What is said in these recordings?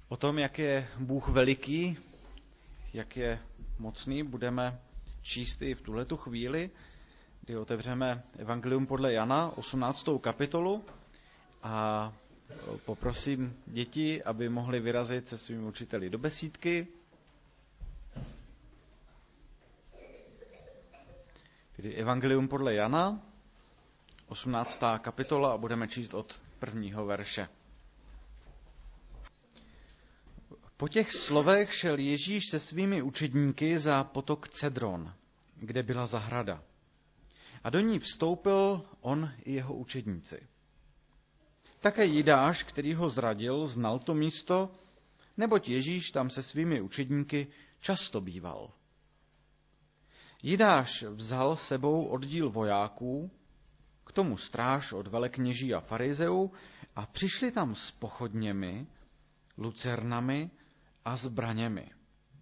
O tom, jak je Bůh veliký, jak je mocný, budeme číst i v tuhletu chvíli, kdy otevřeme Evangelium podle Jana, 18. kapitolu, a poprosím děti, aby mohli vyrazit se svými učiteli do besídky. Tedy Evangelium podle Jana, 18. kapitola, a budeme číst od 1. verše. Po těch slovech šel Ježíš se svými učedníky za potok Cedron, kde byla zahrada. A do ní vstoupil on i jeho učedníci. Také Jidáš, který ho zradil, znal to místo, neboť Ježíš tam se svými učedníky často býval. Jidáš vzal sebou oddíl vojáků, k tomu stráž od velekněží a farizeů, a přišli tam s pochodněmi, lucernami a zbraněmi.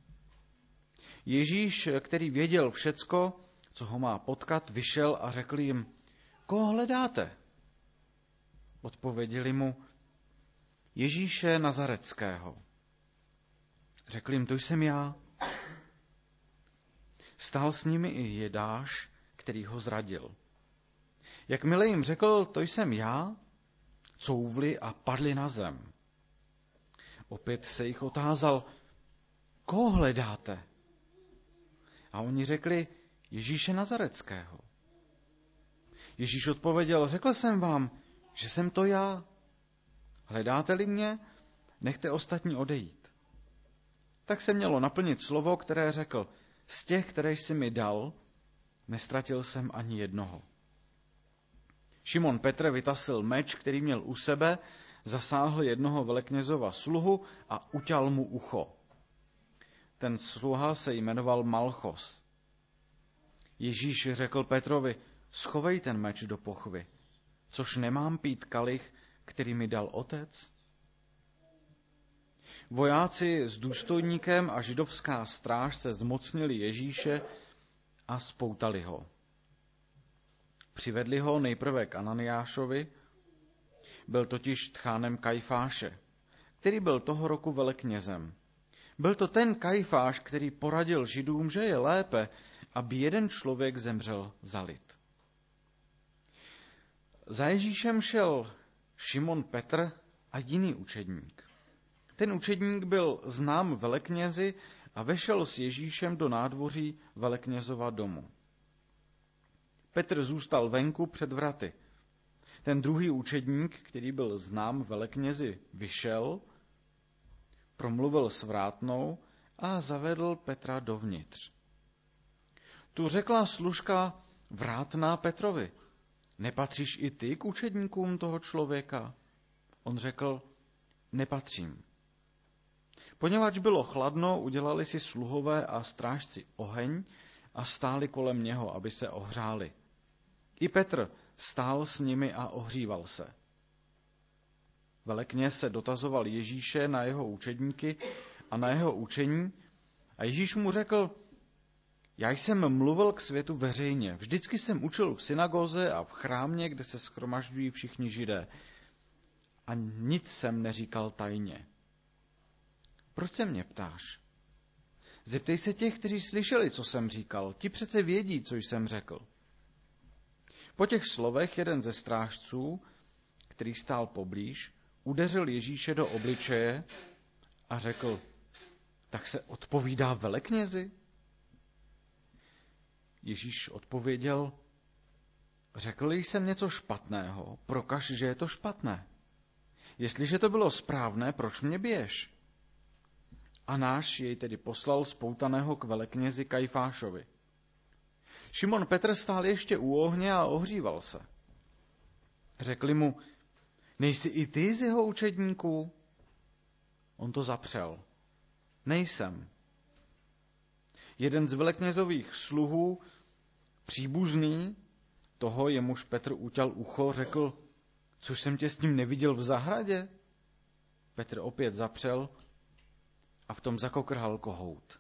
Ježíš, který věděl všecko, co ho má potkat, vyšel a řekl jim: Koho hledáte? Odpověděli mu: Ježíše Nazareckého. Řekl jim: To jsem já. Stál s nimi i Jidáš, který ho zradil. Jakmile jim řekl: To jsem já, couvli a padli na zem. Opět se jich otázal: Koho hledáte? A oni řekli: Ježíše Nazareckého. Ježíš odpověděl: Řekl jsem vám, že jsem to já. Hledáte-li mě, nechte ostatní odejít. Tak se mělo naplnit slovo, které řekl: Z těch, které jsi mi dal, nestratil jsem ani jednoho. Šimon Petr vytasil meč, který měl u sebe, zasáhl jednoho veleknězova sluhu a uťal mu ucho. Ten sluha se jmenoval Malchos. Ježíš řekl Petrovi: Schovej ten meč do pochvy, což nemám pít kalich, který mi dal otec? Vojáci s důstojníkem a židovská stráž se zmocnili Ježíše a spoutali ho. Přivedli ho nejprve k Ananiášovi, byl totiž tchánem Kajfáše, který byl toho roku veleknězem. Byl to ten Kajfáš, který poradil Židům, že je lépe, aby jeden člověk zemřel za lid. Za Ježíšem šel Šimon Petr a jiný učedník. Ten učedník byl znám veleknězi a vešel s Ježíšem do nádvoří veleknězova domu. Petr zůstal venku před vraty. Ten druhý učedník, který byl znám veleknězi, vyšel, promluvil s vrátnou a zavedl Petra dovnitř. Tu řekla služka vrátná Petrovi: Nepatříš i ty k učedníkům toho člověka? On řekl: Nepatřím. Poněvadž bylo chladno, udělali si sluhové a strážci oheň a stáli kolem něho, aby se ohřáli. I Petr stál s nimi a ohříval se. Velekněz se dotazoval Ježíše na jeho učedníky a na jeho učení a Ježíš mu řekl: Já jsem mluvil k světu veřejně. Vždycky jsem učil v synagoze a v chrámě, kde se shromažďují všichni Židé. A nic jsem neříkal tajně. Proč se mě ptáš? Zeptej se těch, kteří slyšeli, co jsem říkal. Ti přece vědí, co jsem řekl. Po těch slovech jeden ze strážců, který stál poblíž, udeřil Ježíše do obličeje a řekl: Tak se odpovídá veleknězi? Ježíš odpověděl: Řekl jsem něco špatného, prokaž, že je to špatné. Jestliže to bylo správné, proč mě biješ? A náš jej tedy poslal spoutaného k veleknězi Kajfášovi. Šimon Petr stál ještě u ohně a ohříval se. Řekli mu: Nejsi i ty z jeho učedníků? On to zapřel: Nejsem. Jeden z veleknězových sluhů, příbuzný toho, jemuž Petr uťal ucho, řekl: Což jsem tě s ním neviděl v zahradě? Petr opět zapřel a v tom zakokrhal kohout.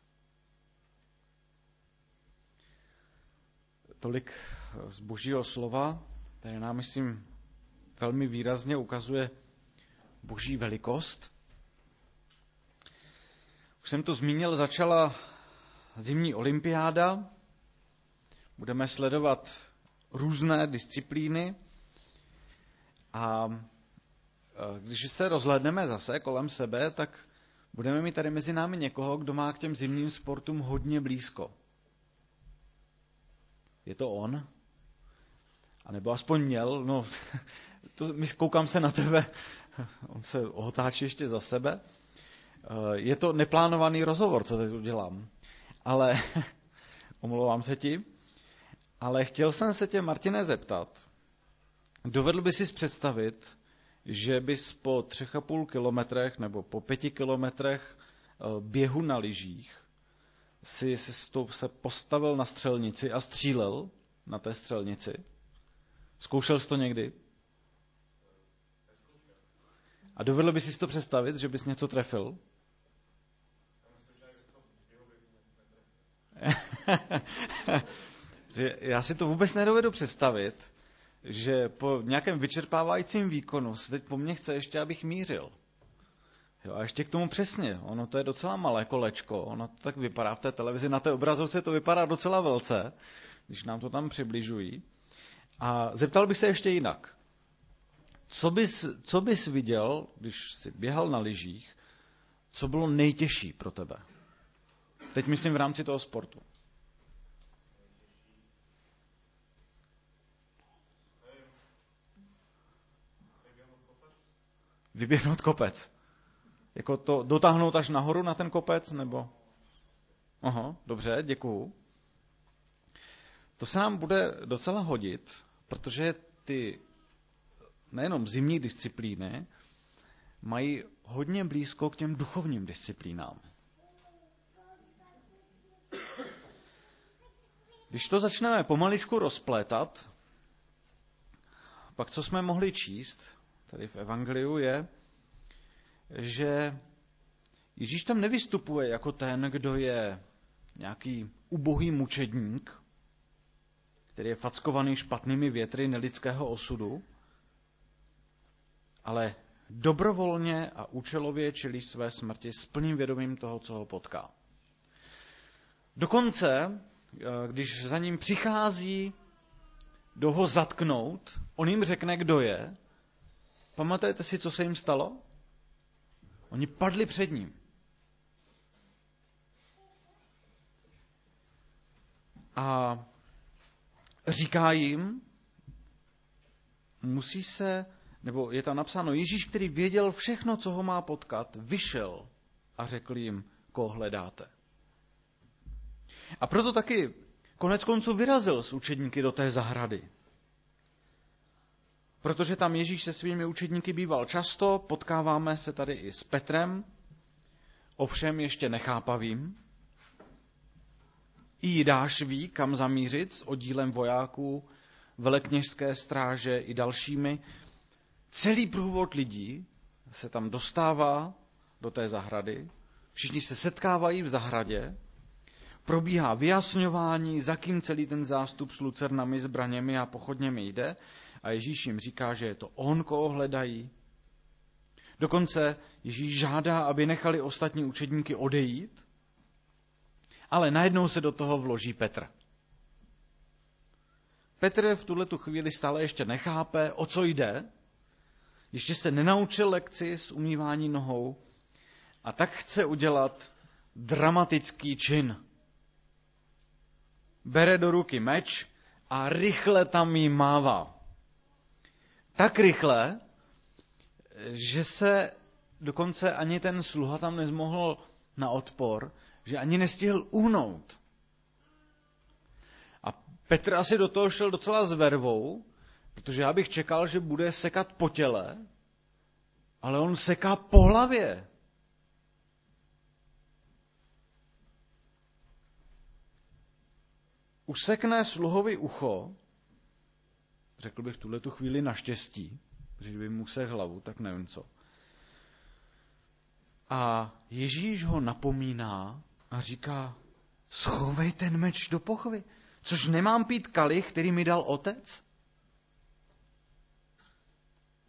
Tolik z Božího slova, které nám, myslím, velmi výrazně ukazuje Boží velikost. Už jsem to zmínil, začala zimní olympiáda. Budeme sledovat různé disciplíny a když se rozhlédneme zase kolem sebe, tak budeme mít tady mezi námi někoho, kdo má k těm zimním sportům hodně blízko. Je to on? A nebo aspoň měl? No, koukám se na tebe, on se otáčí ještě za sebe. Je to neplánovaný rozhovor, co teď udělám. Ale, omlouvám se ti, ale chtěl jsem se tě, Martine, zeptat. Dovedl bys si představit, že bys po 3,5 kilometrech nebo po 5 kilometrech běhu na lyžích si se postavil na střelnici a střílel na té střelnici? Zkoušel jsi to někdy? A dovedl bys si to představit, že bys něco trefil? Já si to vůbec nedovedu představit, že po nějakém vyčerpávajícím výkonu se teď po mně chce ještě, abych mířil. Jo, a ještě k tomu přesně. Ono to je docela malé kolečko. Ono to tak vypadá v té televizi. Na té obrazovce to vypadá docela velce, když nám to tam přibližují. A zeptal bych se ještě jinak. Co bys viděl, když jsi běhal na lyžích, co bylo nejtěžší pro tebe? Teď myslím v rámci toho sportu. Vyběhnout kopec. Jako to dotáhnout až nahoru na ten kopec, nebo? Aha, dobře, děkuju. To se nám bude docela hodit, protože ty nejenom zimní disciplíny mají hodně blízko k těm duchovním disciplínám. Když to začneme pomaličku rozplétat, pak co jsme mohli číst tady v Evangeliu je, že Ježíš tam nevystupuje jako ten, kdo je nějaký ubohý mučedník, který je fackovaný špatnými větry nelidského osudu, ale dobrovolně a účelově čelí své smrti s plným vědomím toho, co ho potká. Dokonce, když za ním přichází do ho zatknout, on jim řekne, kdo je. Pamatujete si, co se jim stalo? Oni padli před ním. A říká jim, nebo je tam napsáno, Ježíš, který věděl všechno, co ho má potkat, vyšel a řekl jim, koho hledáte. A proto taky konec konců vyrazil s učedníky do té zahrady. Protože tam Ježíš se svými učedníky býval často, potkáváme se tady i s Petrem, ovšem ještě nechápavým. I Jidáš ví, kam zamířit s oddílem vojáků, velekněžské stráže i dalšími. Celý průvod lidí se tam dostává do té zahrady, všichni se setkávají v zahradě, probíhá vyjasňování, za kým celý ten zástup s lucernami, zbraněmi a pochodněmi jde a Ježíš jim říká, že je to on, koho hledají. Dokonce Ježíš žádá, aby nechali ostatní učedníky odejít, ale najednou se do toho vloží Petr. Petr v tuhletu chvíli stále ještě nechápe, o co jde, ještě se nenaučil lekci z umývání nohou a tak chce udělat dramatický čin. Bere do ruky meč a rychle tam jí mává. Tak rychle, že se dokonce ani ten sluha tam nezmohl na odpor, že ani nestihl uhnout. A Petr asi do toho šel docela s vervou, protože já bych čekal, že bude sekat po těle, ale on seká po hlavě. Usekne sluhovi ucho, řekl bych v tuhletu chvíli naštěstí, protože kdyby mu usek hlavu, tak nevím co. A Ježíš ho napomíná a říká, schovej ten meč do pochvy, což nemám pít kalich, který mi dal otec?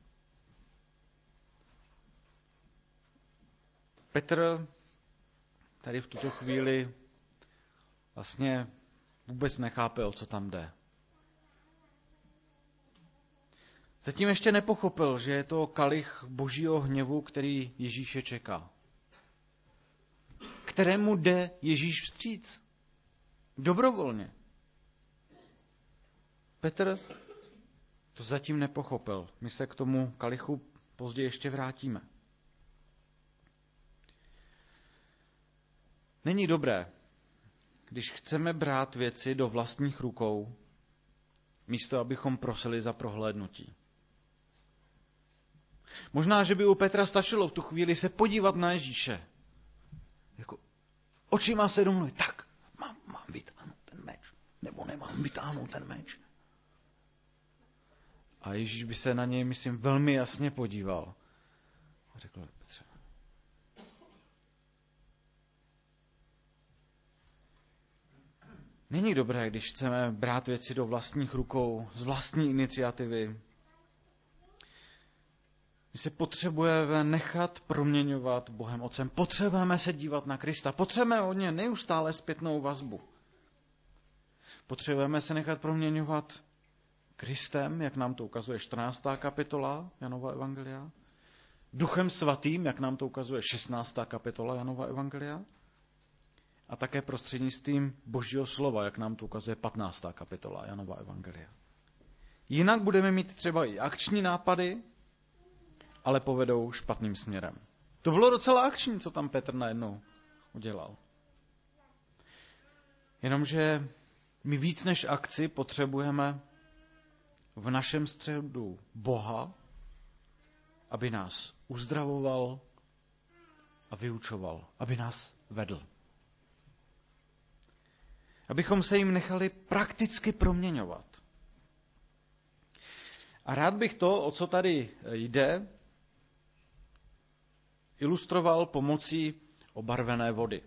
Petr tady v tuto chvíli vlastně vůbec nechápe, o co tam jde. Zatím ještě nepochopil, že je to kalich božího hněvu, který Ježíše čeká. Kterému jde Ježíš vstříc. Dobrovolně. Petr to zatím nepochopil. My se k tomu kalichu později ještě vrátíme. Není dobré, když chceme brát věci do vlastních rukou, místo abychom prosili za prohlédnutí. Možná, že by u Petra stačilo v tu chvíli se podívat na Ježíše. Jako očima se domluvit, tak, mám vytáhnout ten meč, nebo nemám vytáhnout ten meč. A Ježíš by se na něj, myslím, velmi jasně podíval. A řekl, Petře, není dobré, když chceme brát věci do vlastních rukou, z vlastní iniciativy. My se potřebujeme nechat proměňovat Bohem Otcem. Potřebujeme se dívat na Krista. Potřebujeme od něj neustále zpětnou vazbu. Potřebujeme se nechat proměňovat Kristem, jak nám to ukazuje 14. kapitola Janova evangelia. Duchem svatým, jak nám to ukazuje 16. kapitola Janova evangelia. A také prostřednictvím Božího slova, jak nám to ukazuje 15. kapitola Janova evangelia. Jinak budeme mít třeba i akční nápady, ale povedou špatným směrem. To bylo docela akční, co tam Petr najednou udělal. Jenomže my víc než akci potřebujeme v našem středu Boha, aby nás uzdravoval a vyučoval, aby nás vedl. Abychom se jim nechali prakticky proměňovat. A rád bych to, o co tady jde, ilustroval pomocí obarvené vody.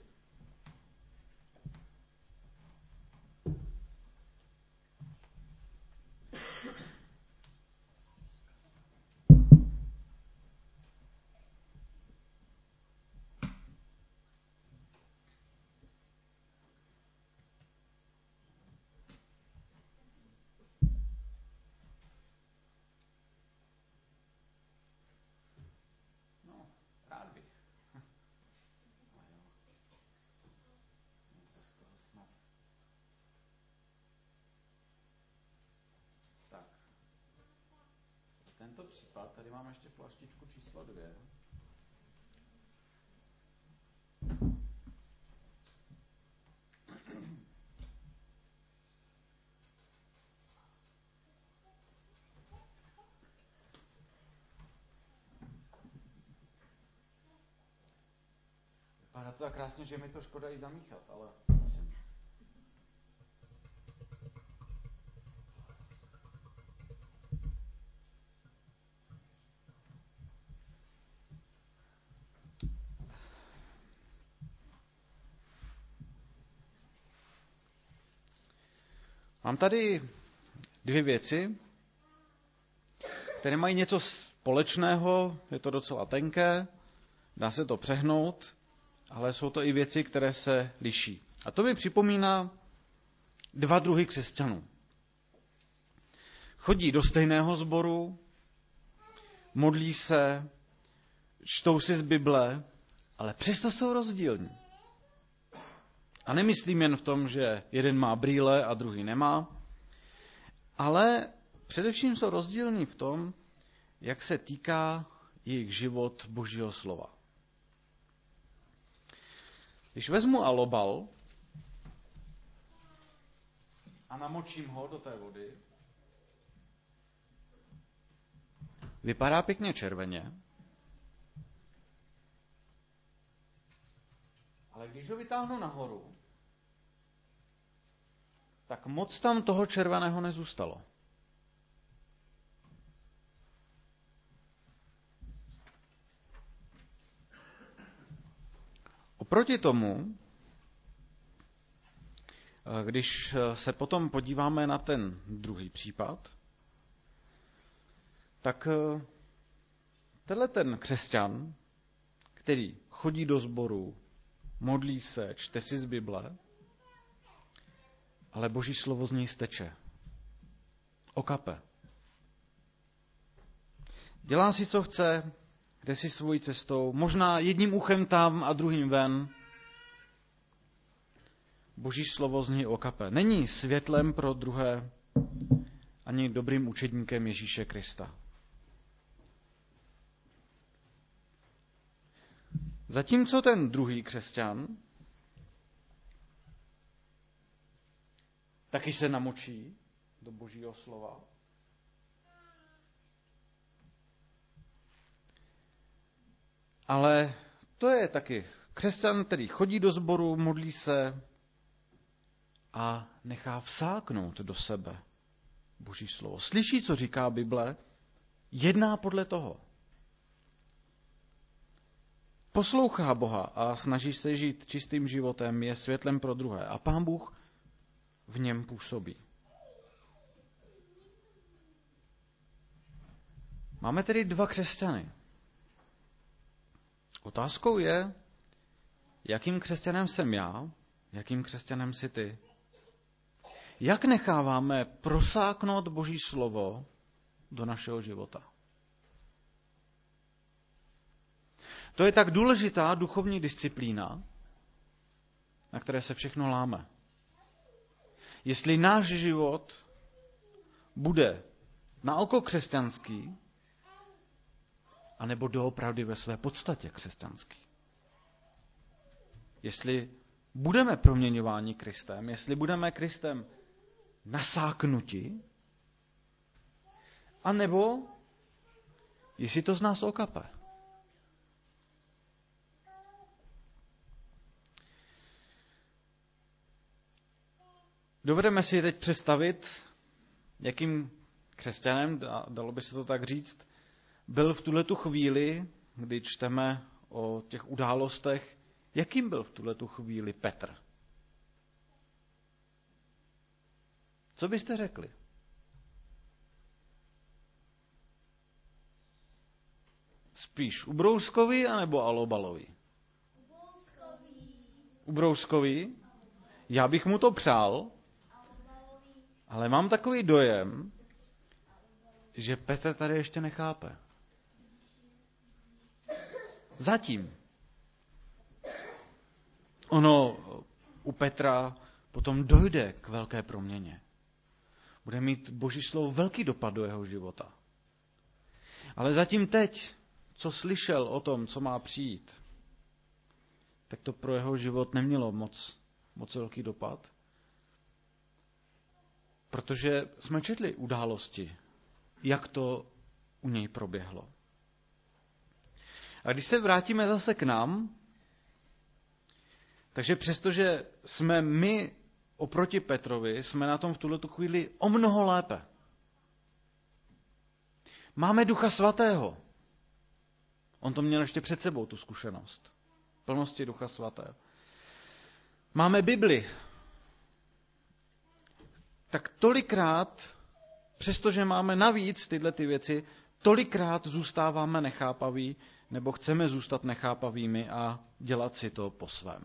Tento případ, tady máme ještě flaštičku číslo 2. Vypadá to tak krásně, že mi to škoda i zamíchat, ale musím. Mám tady 2 věci, které mají něco společného, je to docela tenké, dá se to přehnout, ale jsou to i věci, které se liší. A to mi připomíná 2 druhy křesťanů. Chodí do stejného sboru, modlí se, čtou si z Bible, ale přesto jsou rozdílní. A nemyslím jen v tom, že jeden má brýle a druhý nemá, ale především jsou rozdílní v tom, jak se týká jejich život Božího slova. Když vezmu alobal a namočím ho do té vody, vypadá pěkně červeně, ale když ho vytáhnu nahoru, tak moc tam toho červeného nezůstalo. Oproti tomu, když se potom podíváme na ten druhý případ, tak tenhle ten křesťan, který chodí do sboru, modlí se, čte si z Bible, ale Boží slovo z něj steče. Okape. Dělá si, co chce, jde si svojí cestou, možná jedním uchem tam a druhým ven. Boží slovo z něj okape. Není světlem pro druhé, ani dobrým učedníkem Ježíše Krista. Zatímco ten druhý křesťan taky se namočí do Božího slova. Ale to je taky křesťan, který chodí do sboru, modlí se a nechá vsáknout do sebe Boží slovo. Slyší, co říká Bible, jedná podle toho. Poslouchá Boha a snaží se žít čistým životem, je světlem pro druhé. A Pán Bůh v něm působí. Máme tedy dva křesťany. Otázkou je, jakým křesťanem jsem já, jakým křesťanem jsi ty. Jak necháváme prosáknout Boží slovo do našeho života? To je tak důležitá duchovní disciplína, na které se všechno láme. Jestli náš život bude na oko křesťanský, anebo doopravdy ve své podstatě křesťanský. Jestli budeme proměňováni Kristem, jestli budeme Kristem nasáknuti, anebo jestli to z nás okape. Dovedeme si teď představit, jakým křesťanem, dalo by se to tak říct, byl v tuhletu chvíli, kdy čteme o těch událostech, jakým byl v tuhletu chvíli Petr? Co byste řekli? Spíš ubrouskový anebo alobalový? Ubrouskový. Já bych mu to přál, ale mám takový dojem, že Petr tady ještě nechápe. Zatím. Ono u Petra potom dojde k velké proměně. Bude mít Boží slovo velký dopad do jeho života. Ale zatím teď, co slyšel o tom, co má přijít, tak to pro jeho život nemělo moc velký dopad. Protože jsme četli události, jak to u něj proběhlo. A když se vrátíme zase k nám, takže přestože jsme my oproti Petrovi, jsme na tom v tuhletu chvíli o mnoho lépe. Máme Ducha Svatého. On to měl ještě před sebou, tu zkušenost. Plnosti Ducha Svatého. Máme Bibli. Tak tolikrát, přestože máme navíc tyhle ty věci, tolikrát zůstáváme nechápaví, nebo chceme zůstat nechápavými a dělat si to po svém.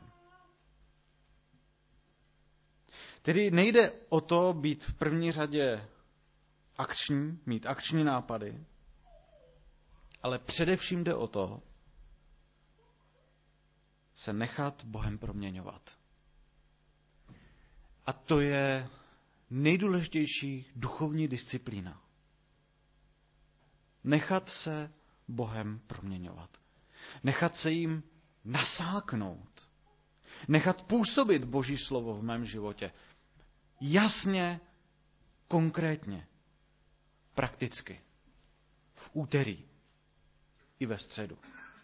Tedy nejde o to být v první řadě akční, mít akční nápady, ale především jde o to se nechat Bohem proměňovat. A to je nejdůležitější duchovní disciplína. Nechat se Bohem proměňovat. Nechat se jim nasáknout. Nechat působit Boží slovo v mém životě. Jasně, konkrétně, prakticky. V úterý i ve středu.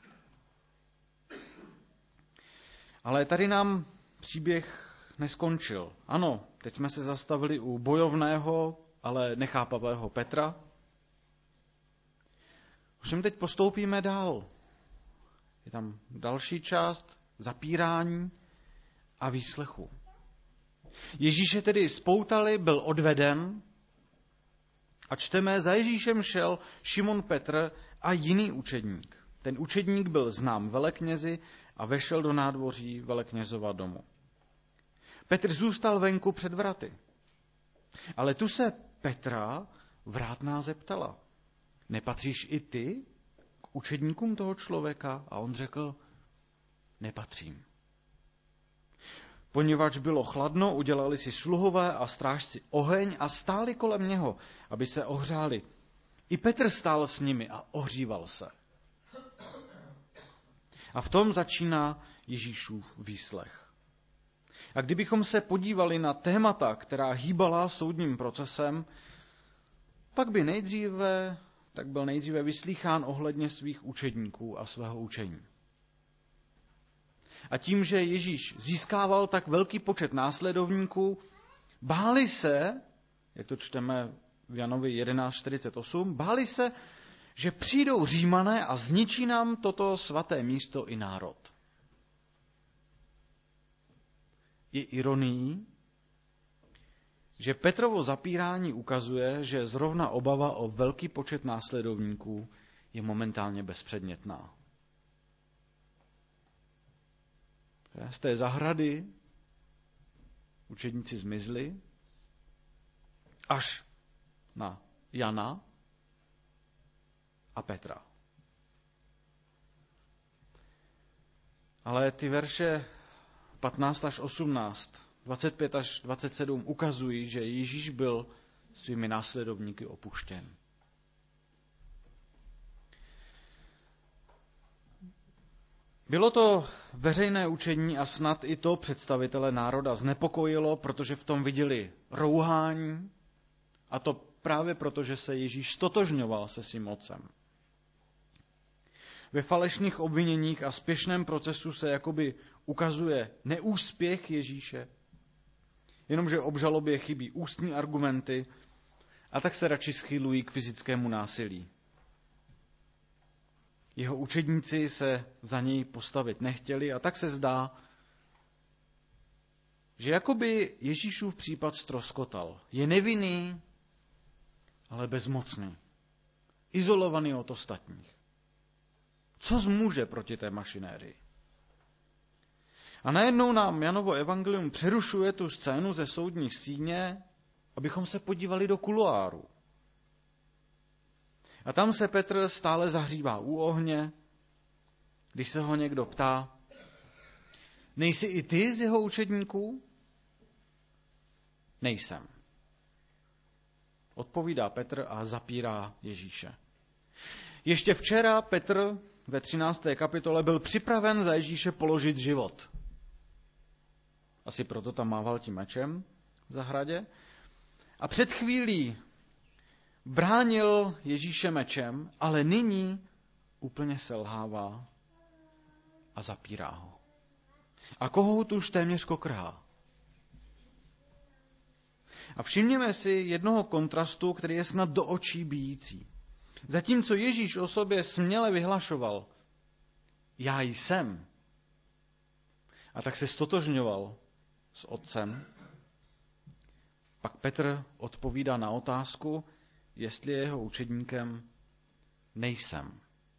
Ale tady nám příběh neskončil. Ano, teď jsme se zastavili u bojovného, ale nechápavého Petra. Ovšem teď postoupíme dál. Je tam další část zapírání a výslechu. Ježíše tedy spoutali, byl odveden a čteme, za Ježíšem šel Šimon Petr a jiný učedník. Ten učedník byl znám veleknězi a vešel do nádvoří veleknězova domu. Petr zůstal venku před vraty. Ale tu se Petra vrátná zeptala: nepatříš i ty k učedníkům toho člověka? A on řekl: nepatřím. Poněvadž bylo chladno, udělali si sluhové a strážci oheň a stáli kolem něho, aby se ohřáli. I Petr stál s nimi a ohříval se. A v tom začíná Ježíšův výslech. A kdybychom se podívali na témata, která hýbala soudním procesem, pak byl nejdříve vyslýchán ohledně svých učedníků a svého učení. A tím, že Ježíš získával tak velký počet následovníků, báli se, jak to čteme v Janovi 11:48, báli se, že přijdou Římané a zničí nám toto svaté místo i národ. Je ironií, že Petrovo zapírání ukazuje, že zrovna obava o velký počet následovníků je momentálně bezpředmětná. Z té zahrady učedníci zmizli až na Jana a Petra. Ale ty verše 15 až 18, 25 až 27 ukazují, že Ježíš byl svými následovníky opuštěn. Bylo to veřejné učení a snad i to představitele národa znepokojilo, protože v tom viděli rouhání, a to právě proto, že se Ježíš stotožňoval se svým otcem. Ve falešných obviněních a spěšném procesu se jakoby ukazuje neúspěch Ježíše, jenomže obžalobě chybí ústní argumenty a tak se radši schylují k fyzickému násilí. Jeho učedníci se za něj postavit nechtěli a tak se zdá, že jakoby Ježíšův případ ztroskotal. Je nevinný, ale bezmocný. Izolovaný od ostatních. Co zmůže proti té mašinérii? A najednou nám Janovo evangelium přerušuje tu scénu ze soudní síně, abychom se podívali do kuloáru. A tam se Petr stále zahřívá u ohně, když se ho někdo ptá: nejsi i ty z jeho učedníků? Nejsem. Odpovídá Petr a zapírá Ježíše. Ještě včera Petr ve 13. kapitole byl připraven za Ježíše položit život. Asi proto tam mával tím mečem v zahradě. A před chvílí bránil Ježíše mečem, ale nyní úplně selhává a zapírá ho. A kohout už téměř kokrhá. A všimněme si jednoho kontrastu, který je snad do očí bijící. Zatímco Ježíš o sobě směle vyhlašoval: já jsem, a tak se stotožňoval s otcem, pak Petr odpovídá na otázku, jestli je jeho učedníkem: nejsem.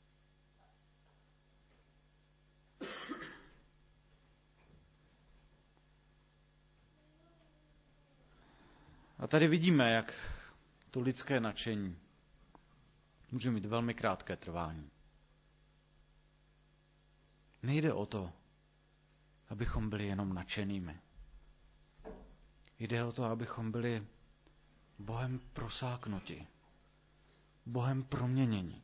A tady vidíme, jak to lidské nadšení může mít velmi krátké trvání. Nejde o to, abychom byli jenom nadšenými. Jde o to, abychom byli Bohem prosáknuti, Bohem proměněni.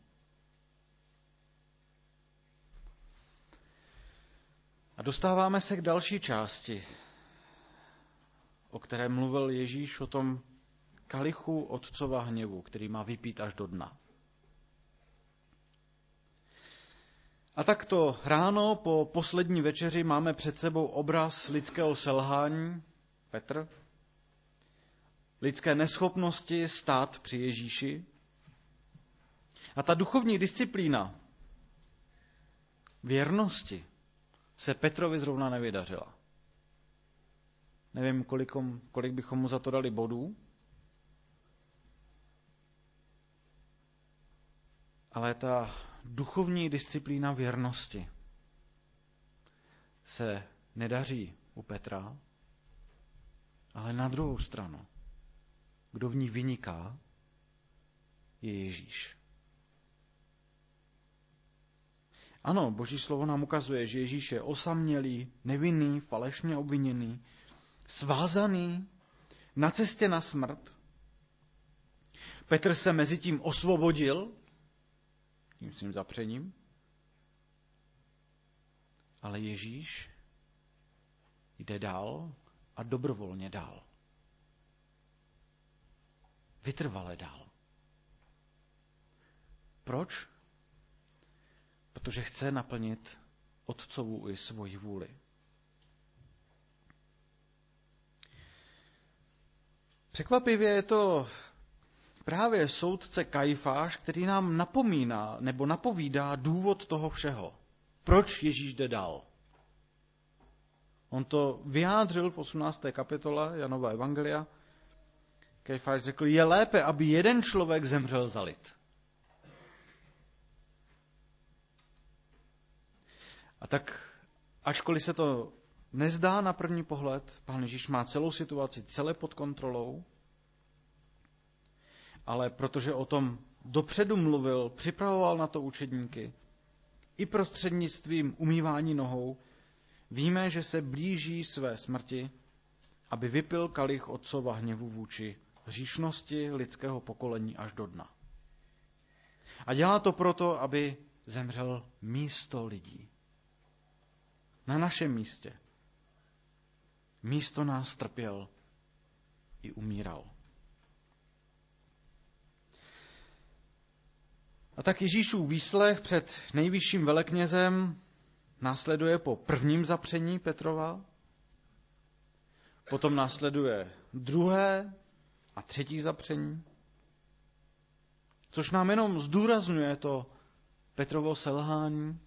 A dostáváme se k další části, o které mluvil Ježíš, o tom kalichu otcova hněvu, který má vypít až do dna. A takto ráno po poslední večeři máme před sebou obraz lidského selhání, Petr, lidské neschopnosti stát při Ježíši. A ta duchovní disciplína věrnosti se Petrovi zrovna nevydařila. Nevím, kolik bychom mu za to dali bodů, ale ta duchovní disciplína věrnosti se nedaří u Petra, ale na druhou stranu, kdo v ní vyniká, je Ježíš. Ano, Boží slovo nám ukazuje, že Ježíš je osamělý, nevinný, falešně obviněný, svázaný, na cestě na smrt. Petr se mezi tím osvobodil, tím svým zapřením, ale Ježíš jde dál a dobrovolně dál. Vytrvale dál. Proč? Protože chce naplnit Otcovu i svoji vůli. Překvapivě je to právě soudce Kajfáš, který nám napomíná nebo napovídá důvod toho všeho. Proč Ježíš jde dál? On to vyjádřil v 18. kapitole Janova evangelia. Kajfáš řekl, je lépe, aby jeden člověk zemřel za lid. A tak, ačkoliv se to nezdá na první pohled, Pán Ježíš má celou situaci celé pod kontrolou, ale protože o tom dopředu mluvil, připravoval na to učedníky, i prostřednictvím umývání nohou, víme, že se blíží své smrti, aby vypil kalich Otcova hněvu vůči hříšnosti lidského pokolení až do dna. A dělá to proto, aby zemřel místo lidí. Na našem místě. Místo nás trpěl i umíral. A tak Ježíšův výslech před nejvyšším veleknězem následuje po prvním zapření Petrova, potom následuje druhé a třetí zapření, což nám jenom zdůrazňuje to Petrovo selhání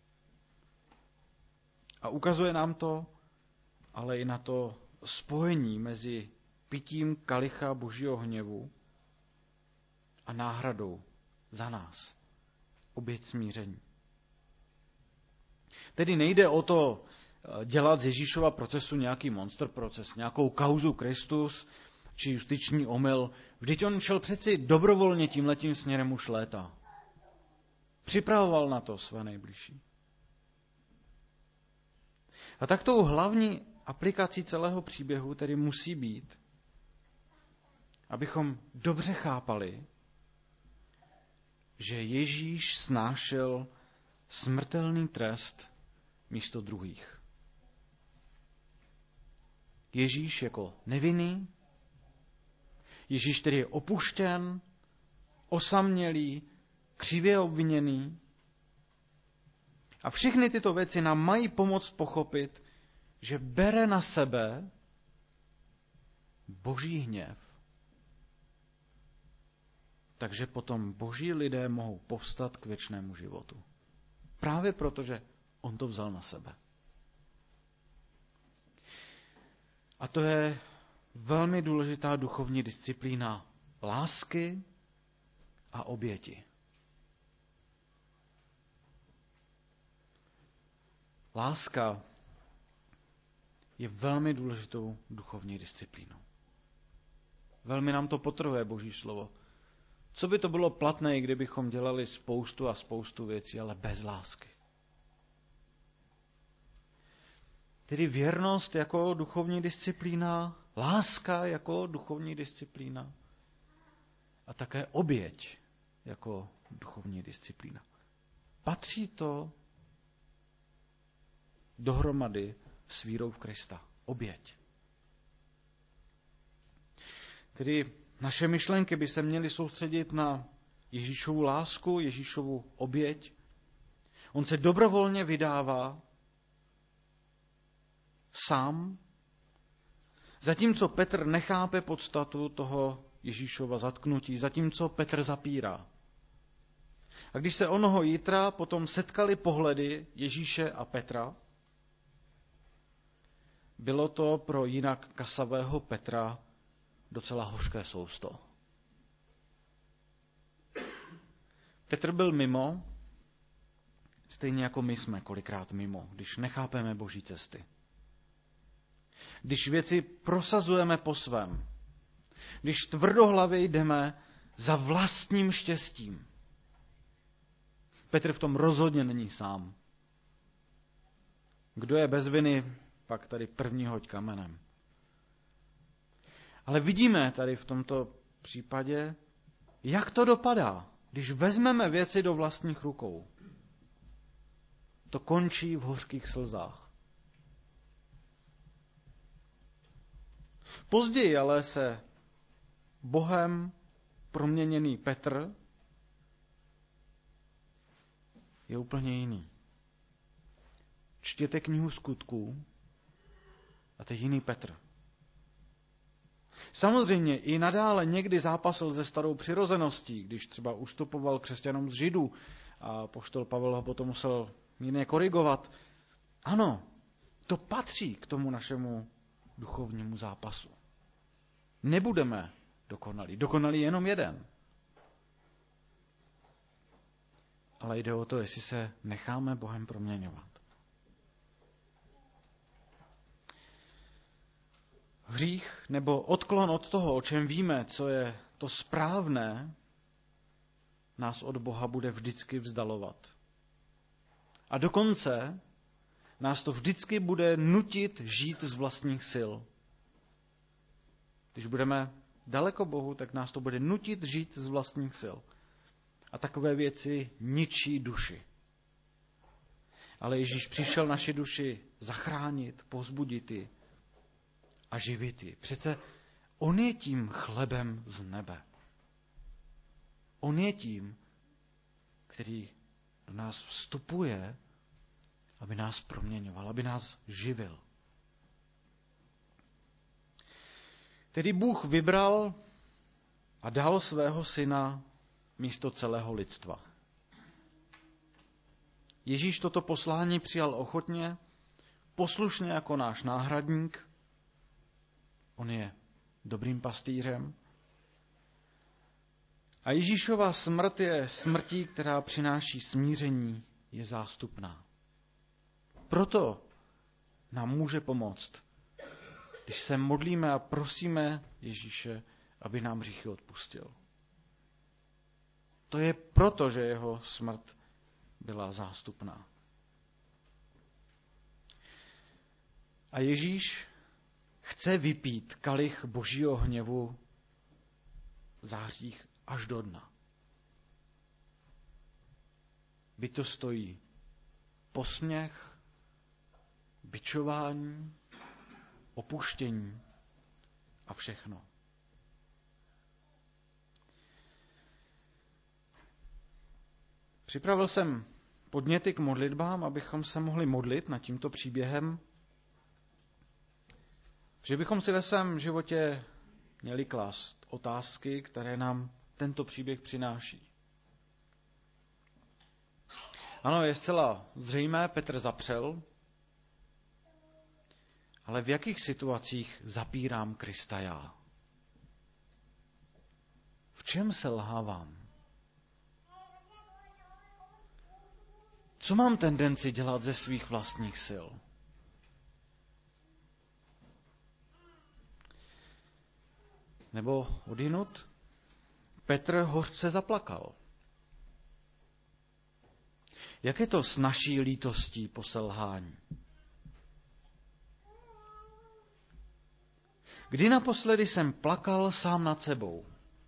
a ukazuje nám to, ale i na to spojení mezi pitím kalicha Božího hněvu a náhradou za nás, oběť smíření. Tedy nejde o to dělat z Ježíšova procesu nějaký monster proces, nějakou kauzu Kristus či justiční omyl. Vždyť on šel přeci dobrovolně tímhletím směrem už léta. Připravoval na to své nejbližší. A tak tou hlavní aplikací celého příběhu tedy musí být, abychom dobře chápali, že Ježíš snášel smrtelný trest místo druhých. Ježíš jako nevinný, Ježíš, který je opuštěn, osamělý, křivě obviněný. A všechny tyto věci nám mají pomoct pochopit, že bere na sebe Boží hněv. Takže potom Boží lidé mohou povstat k věčnému životu. Právě proto, že on to vzal na sebe. A to je velmi důležitá duchovní disciplína lásky a oběti. Láska je velmi důležitou duchovní disciplínou. Velmi nám to podtrhuje Boží slovo. Co by to bylo platné, kdybychom dělali spoustu a spoustu věcí, ale bez lásky? Tedy věrnost jako duchovní disciplína, láska jako duchovní disciplína a také oběť jako duchovní disciplína. Patří to dohromady s vírou v Krista. Oběť. Tedy naše myšlenky by se měly soustředit na Ježíšovu lásku, Ježíšovu oběť. On se dobrovolně vydává sám, zatímco Petr nechápe podstatu toho Ježíšova zatknutí, zatímco Petr zapírá. A když se onoho jitra potom setkali pohledy Ježíše a Petra, bylo to pro jinak kasavého Petra docela hořké sousto. Petr byl mimo Stejně jako my jsme kolikrát mimo, když nechápeme Boží cesty. Když věci prosazujeme po svém. Když tvrdohlavě jdeme za vlastním štěstím. Petr v tom rozhodně není sám. Kdo je bez viny, pak tady první hoď kamenem. Ale vidíme tady v tomto případě, jak to dopadá, když vezmeme věci do vlastních rukou. To končí v hořkých slzách. Později ale se Bohem proměněný Petr je úplně jiný. Čtěte knihu Skutků a to je jiný Petr. Samozřejmě i nadále někdy zápasil se starou přirozeností, když třeba ustupoval křesťanům z Židů a apoštol Pavel ho potom musel mírně korigovat. Ano, to patří k tomu našemu duchovnímu zápasu. Nebudeme dokonalí. Dokonalý je jenom jeden. Ale jde o to, jestli se necháme Bohem proměňovat. Hřích nebo odklon od toho, o čem víme, co je to správné, nás od Boha bude vždycky vzdalovat. A dokonce nás to vždycky bude nutit žít z vlastních sil. Když budeme daleko Bohu, tak nás to bude nutit žít z vlastních sil. A takové věci ničí duši. Ale Ježíš přišel naši duši zachránit, povzbudit ji a živit ji. Přece on je tím chlebem z nebe. On je tím, který do nás vstupuje, aby nás proměňoval, aby nás živil. Tedy Bůh vybral a dal svého syna místo celého lidstva. Ježíš toto poslání přijal ochotně, poslušně jako náš náhradník. On je dobrým pastýřem. A Ježíšova smrt je smrtí, která přináší smíření, je zástupná. Proto nám může pomoct, když se modlíme a prosíme Ježíše, aby nám hříchy odpustil. To je proto, že jeho smrt byla zástupná. A Ježíš chce vypít kalich Božího hněvu za hřích až do dna. Byť to stojí posměch, bičování, opuštění a všechno. Připravil jsem podněty k modlitbám, abychom se mohli modlit nad tímto příběhem, že bychom si ve svém životě měli klást otázky, které nám tento příběh přináší. Ano, je zcela zřejmé, Petr zapřel, ale v jakých situacích zapírám Krista já? V čem selhávám? Co mám tendenci dělat ze svých vlastních sil? Nebo odjinud? Petr hořce zaplakal. Jak je to s naší lítostí po selhání? Kdy naposledy jsem plakal sám nad sebou?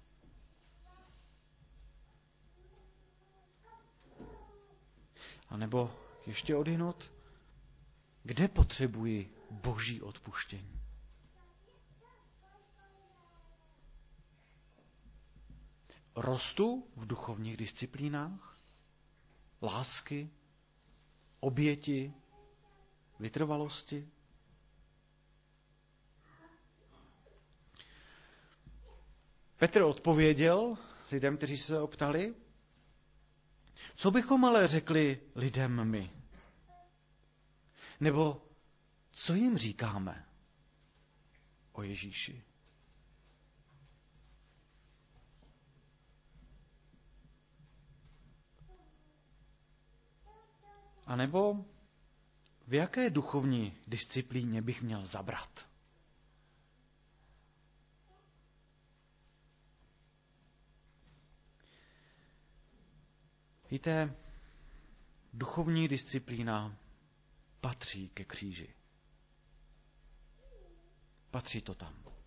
A nebo ještě odjinud? Kde potřebuji Boží odpuštění? Rostu v duchovních disciplínách, lásky, oběti, vytrvalosti? Petr odpověděl lidem, kteří se ho ptali, co bychom ale řekli lidem my? Nebo co jim říkáme o Ježíši? A nebo v jaké duchovní disciplíně bych měl zabrat? Víte, duchovní disciplína patří ke kříži. Patří to tam.